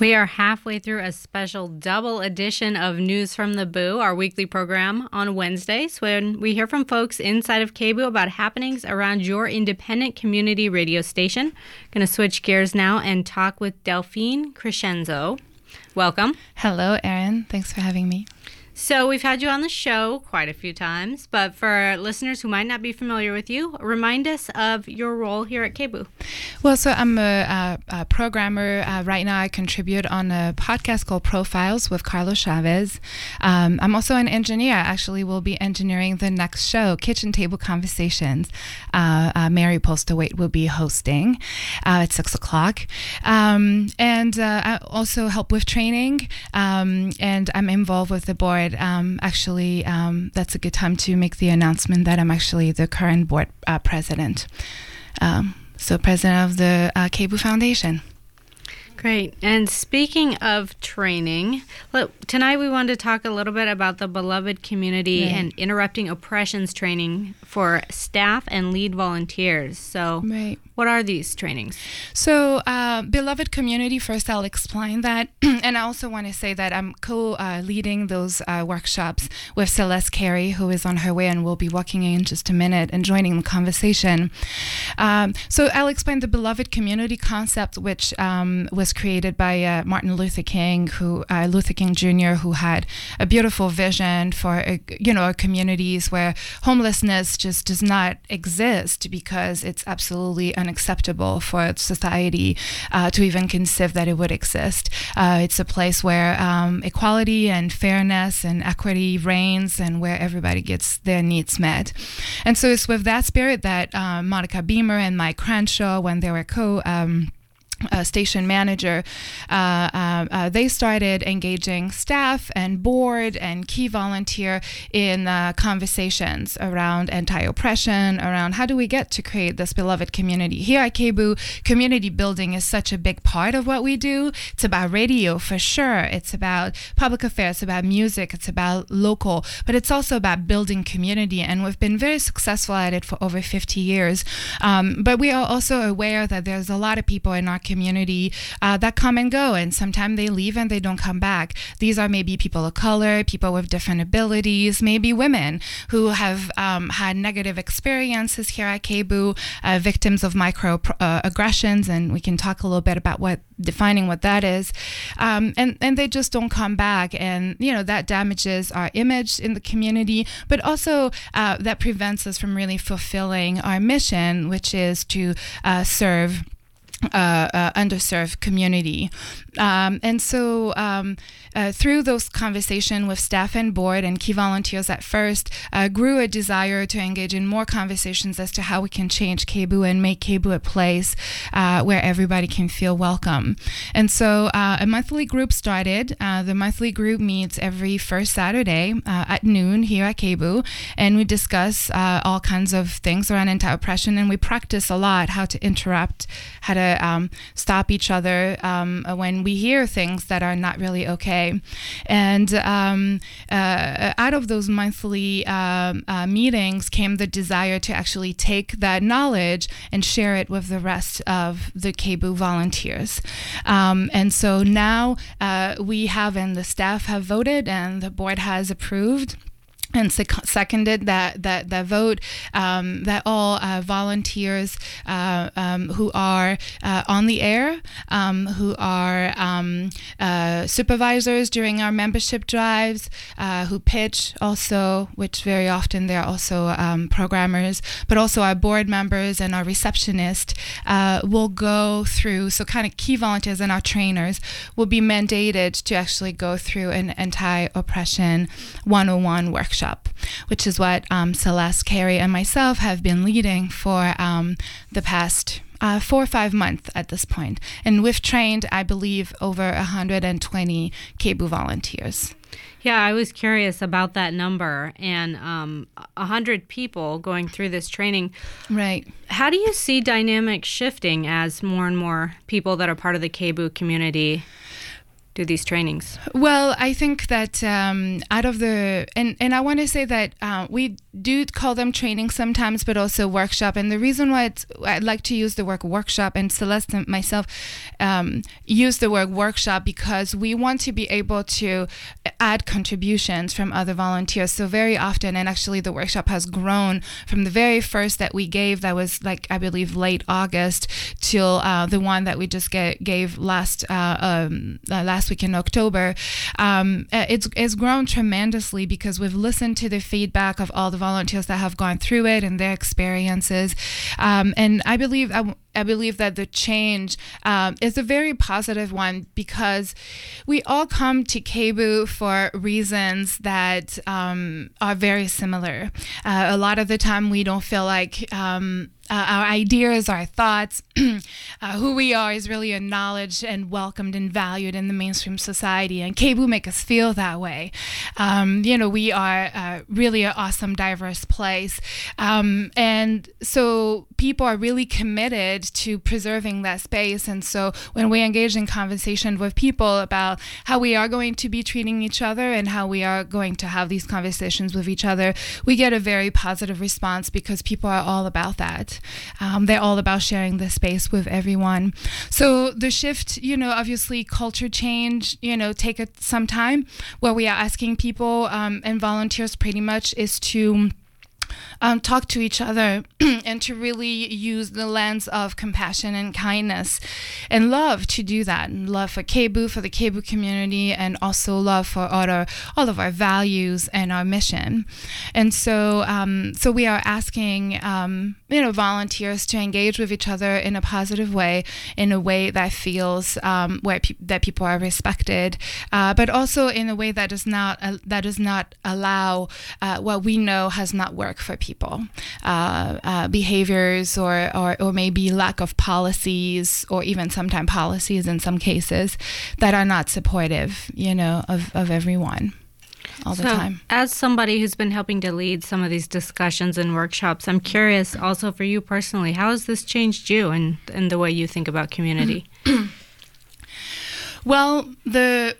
We are halfway through a special double edition of News from the Boo, our weekly program on Wednesdays, when we hear from folks inside of KBOO about happenings around your independent community radio station. Going to switch gears now and talk with Delphine Crescenzo. Welcome. Hello, Erin. Thanks for having me. So we've had you on the show quite a few times, but for listeners who might not be familiar with you, remind us of your role here at KBOO. Well, so I'm a programmer. Right now I contribute on a podcast called Profiles with Carlos Chavez. I'm also an engineer. I actually will be engineering the next show, Kitchen Table Conversations. Mary Postlewaite will be hosting at 6 o'clock. And I also help with training, and I'm involved with the board. That's a good time to make the announcement that I'm actually the current board president. So president of the KBOO Foundation. Great. And speaking of training, tonight we wanted to talk a little bit about the Beloved Community and Interrupting Oppressions training for staff and lead volunteers. So what are these trainings? So Beloved Community, first I'll explain that. And I also want to say that I'm co-leading those workshops with Celeste Carey, who is on her way and will be walking in just a minute and joining the conversation. So I'll explain the Beloved Community concept, which was created by Martin Luther King, Luther King Jr., who had a beautiful vision for communities where homelessness just does not exist because it's absolutely unacceptable for society to even conceive that it would exist. It's a place where equality and fairness and equity reigns and where everybody gets their needs met. And so it's with that spirit that Monica Beamer and Mike Crenshaw, when they were station manager, they started engaging staff and board and key volunteer in conversations around anti-oppression, around how do we get to create this beloved community. Here at KBOO, community building is such a big part of what we do. It's about radio for sure. It's about public affairs, it's about music, it's about local, but it's also about building community, and we've been very successful at it for over 50 years. But we are also aware that there's a lot of people in our community that come and go, and sometimes they leave and they don't come back. These are maybe people of color, people with different abilities, maybe women who have had negative experiences here at KBOO, victims of microaggressions, and we can talk a little bit about defining what that is, and they just don't come back, and that damages our image in the community, but also that prevents us from really fulfilling our mission, which is to serve underserved community. And so through those conversations with staff and board and key volunteers at first grew a desire to engage in more conversations as to how we can change KBOO and make KBOO a place where everybody can feel welcome. And so a monthly group started. The monthly group meets every first Saturday at noon here at KBOO, and we discuss all kinds of things around anti-oppression, and we practice a lot how to interrupt, how to stop each other when we hear things that are not really okay. And out of those monthly meetings came the desire to actually take that knowledge and share it with the rest of the KBOO volunteers. And so now we have, and the staff have voted, and the board has approved and seconded that vote, that all volunteers who are on the air, who are supervisors during our membership drives, who pitch also, which very often they're also programmers, but also our board members and our receptionist will go through, so kind of key volunteers and our trainers will be mandated to actually go through an anti-oppression 101 workshop, which is what Celeste Carey and myself have been leading for the past 4 or 5 months at this point. And we've trained, I believe, over 120 KBOO volunteers. Yeah, I was curious about that number, and 100 people going through this training. Right. How do you see dynamics shifting as more and more people that are part of the KBOO community do these trainings? Well, I think that out of the, and I want to say that we do call them training sometimes, but also workshop. And the reason why I'd like to use the word workshop, and Celeste and myself use the word workshop because we want to be able to add contributions from other volunteers. So very often, and actually the workshop has grown from the very first that we gave, that was like, I believe, late August, till the one that we just gave last week in October. It's grown tremendously because we've listened to the feedback of all the volunteers that have gone through it and their experiences. And I believe that the change is a very positive one because we all come to KBOO for reasons that are very similar. A lot of the time we don't feel like our ideas, our thoughts, who we are is really acknowledged and welcomed and valued in the mainstream society. And KBOO make us feel that way. We are really an awesome, diverse place. And so people are really committed to preserving that space. And so when we engage in conversation with people about how we are going to be treating each other and how we are going to have these conversations with each other, we get a very positive response because people are all about that. They're all about sharing the space with everyone. So the shift, obviously culture change, take some time. What we are asking people and volunteers pretty much is to talk to each other and to really use the lens of compassion and kindness and love to do that. And love for KBOO, for the KBOO community, and also love for all of our values and our mission. And so we are asking volunteers to engage with each other in a positive way, in a way that feels that people are respected, but also in a way that does not allow what we know has not worked for people, behaviors or maybe lack of policies, or even sometimes policies in some cases that are not supportive, of everyone all the time. As somebody who's been helping to lead some of these discussions and workshops, I'm curious also for you personally, how has this changed you and the way you think about community? Well, there's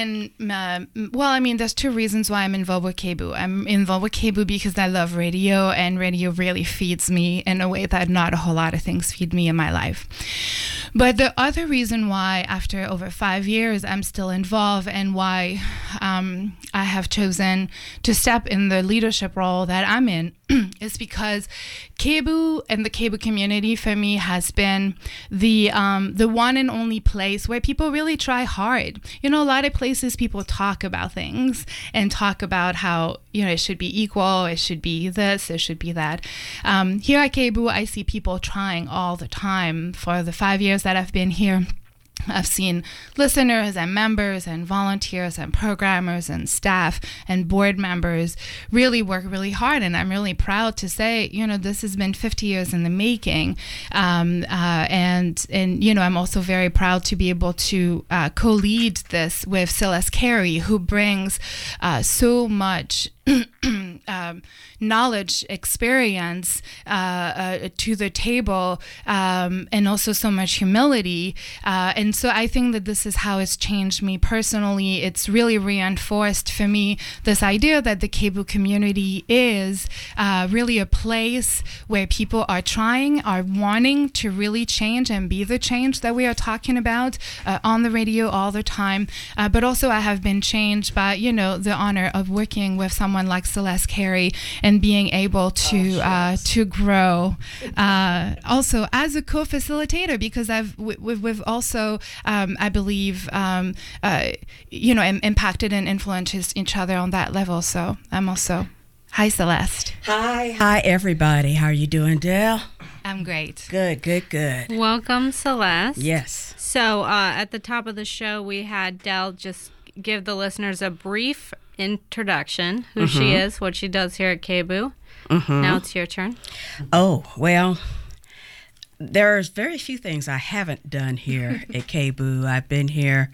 two reasons why I'm involved with KBOO. I'm involved with KBOO because I love radio, and radio really feeds me in a way that not a whole lot of things feed me in my life. But the other reason why, after over 5 years, I'm still involved, and why I have chosen to step in the leadership role that I'm in, is because KBOO and the KBOO community for me has been the one and only place where people really try hard. A lot of places people talk about things and talk about how it should be equal, it should be this, it should be that. Here at KBOO, I see people trying all the time. For the 5 years that I've been here, I've seen listeners and members and volunteers and programmers and staff and board members really work really hard. And I'm really proud to say, this has been 50 years in the making. And I'm also very proud to be able to co-lead this with Celeste Carey, who brings so much knowledge, experience to the table, and also so much humility. And so I think that this is how it's changed me personally. It's really reinforced for me this idea that the KBOO community is really a place where people are wanting to really change and be the change that we are talking about on the radio all the time. But also I have been changed by, the honor of working with someone like Celeste Carey and being able to grow also as a co-facilitator, because we've also I believe impacted and influenced each other on that level. So I'm also hi, Celeste. Hi everybody. How are you doing, Dale? I'm great. Good. Welcome, Celeste. Yes. So at the top of the show, we had Dell just give the listeners a brief introduction, who she is, what she does here at KBOO. Now it's your turn. Oh, well, there's very few things I haven't done here at KBOO. I've been here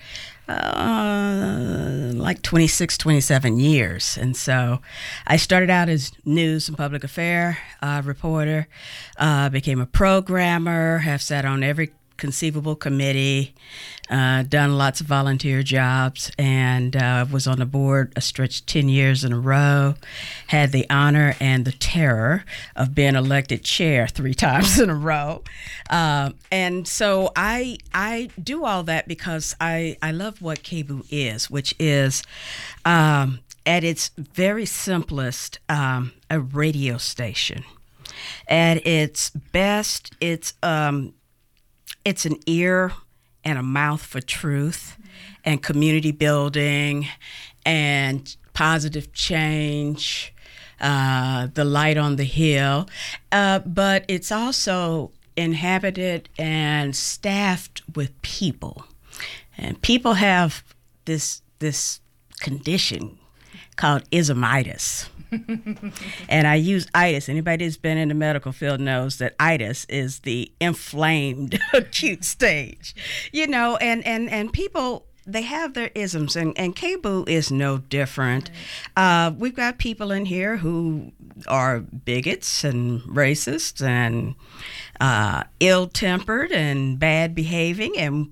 like 26, 27 years. And so I started out as news and public affair reporter, became a programmer, have sat on every Conceivable Committee, done lots of volunteer jobs, and was on the board a stretch 10 years in a row. Had the honor and the terror of being elected chair 3 times in a row. And so I do all that because I love what KBOO is, which is at its very simplest, a radio station. At its best, it's an ear and a mouth for truth and community building and positive change, the light on the hill. But it's also inhabited and staffed with people. And people have this condition called ismitis. And I use itis. Anybody that's been in the medical field knows that itis is the inflamed acute stage, and people, they have their isms, and KBOO is no different. We've got people in here who are bigots and racists and ill-tempered and bad behaving, and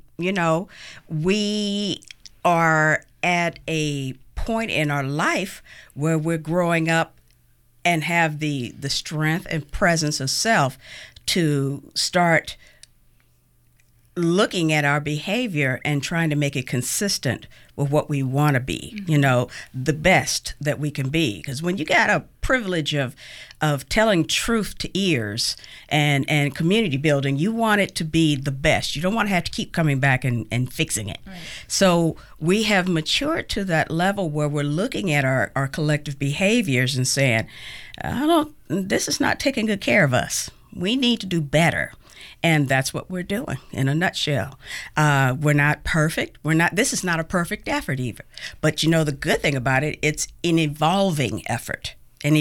we are at a point in our life where we're growing up and have the strength and presence of self to start looking at our behavior and trying to make it consistent with what we want to be, the best that we can be. Because when you got a privilege of telling truth to ears and community building, you want it to be the best. You don't want to have to keep coming back and fixing it. Right. So we have matured to that level where we're looking at our collective behaviors and saying, this is not taking good care of us. We need to do better. And that's what we're doing in a nutshell. We're not perfect. This is not a perfect effort either. But the good thing about it, it's an evolving effort. And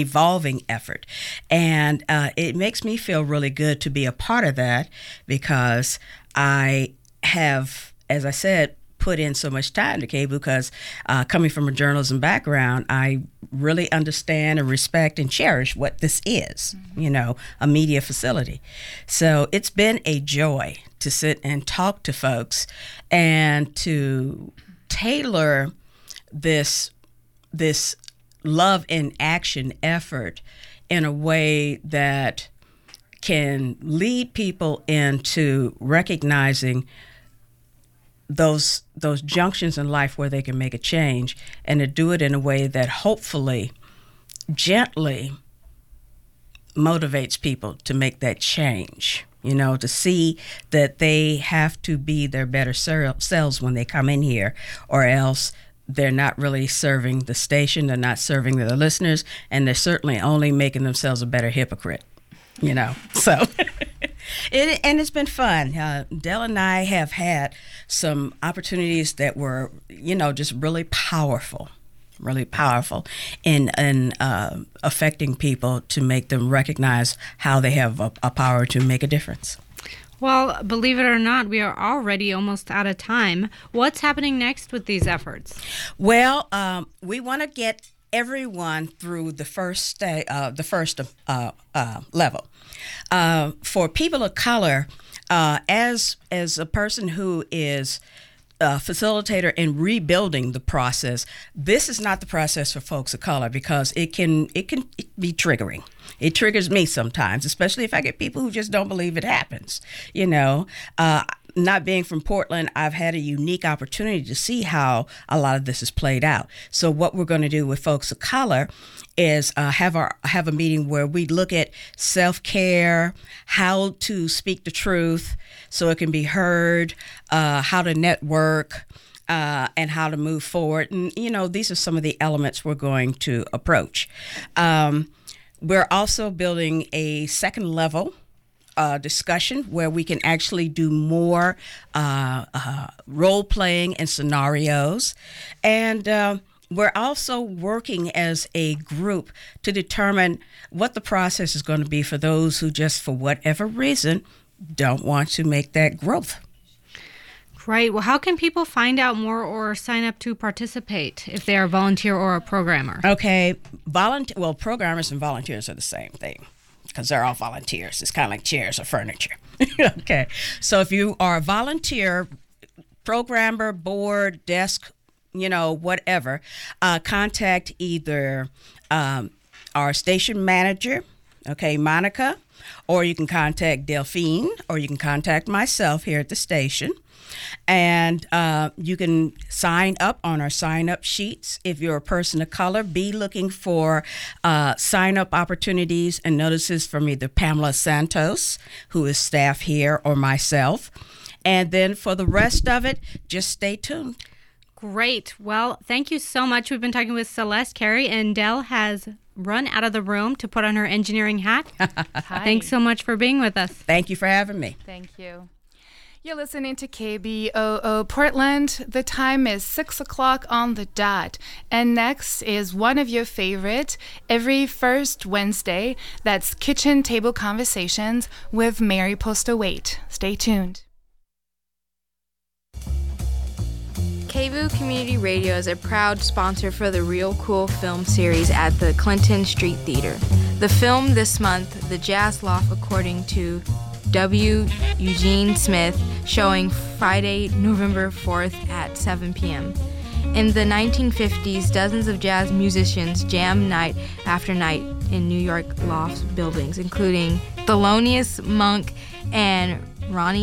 it makes me feel really good to be a part of that because I have, as I said, put in so much time to KBOO because coming from a journalism background, I really understand and respect and cherish what this is, a media facility. So it's been a joy to sit and talk to folks and to tailor this love in action effort in a way that can lead people into recognizing those junctions in life where they can make a change, and to do it in a way that hopefully gently motivates people to make that change, to see that they have to be their better selves when they come in here, or else they're not really serving the station, they're not serving their listeners, and they're certainly only making themselves a better hypocrite, so... And it's been fun. Del and I have had some opportunities that were, just really powerful in affecting people to make them recognize how they have a power to make a difference. Well, believe it or not, we are already almost out of time. What's happening next with these efforts? Well, we want to get everyone through the first level. For people of color, as a person who is a facilitator in rebuilding the process, this is not the process for folks of color because it can be triggering. It triggers me sometimes, especially if I get people who just don't believe it happens. Not being from Portland, I've had a unique opportunity to see how a lot of this is played out. So what we're going to do with folks of color is have a meeting where we look at self-care, how to speak the truth so it can be heard, how to network, and how to move forward. And, these are some of the elements we're going to approach. We're also building a second level discussion where we can actually do more role playing and scenarios. And we're also working as a group to determine what the process is going to be for those who just, for whatever reason, don't want to make that growth. Right. Well, how can people find out more or sign up to participate if they are a volunteer or a programmer? Okay. Programmers and volunteers are the same thing, because they're all volunteers. It's kind of like chairs or furniture. Okay. So if you are a volunteer, programmer, board, desk, whatever, contact either our station manager, okay, Monica, or you can contact Delphine, or you can contact myself here at the station. And you can sign up on our sign-up sheets. If you're a person of color, be looking for sign-up opportunities and notices from either Pamela Santos, who is staff here, or myself. And then for the rest of it, just stay tuned. Great. Well, thank you so much. We've been talking with Celeste Carey, and Del has run out of the room to put on her engineering hat. Hi. Thanks so much for being with us. Thank you for having me. Thank you. You're listening to KBOO Portland. The time is 6 o'clock on the dot. And next is one of your favorite, every first Wednesday. That's Kitchen Table Conversations with Mary Postawait. Stay tuned. KBOO Community Radio is a proud sponsor for the Real Cool film series at the Clinton Street Theater. The film this month, The Jazz Loft, according to W. Eugene Smith, showing Friday, November 4th at 7 p.m. In the 1950s, dozens of jazz musicians jammed night after night in New York loft buildings, including Thelonious Monk and Ronnie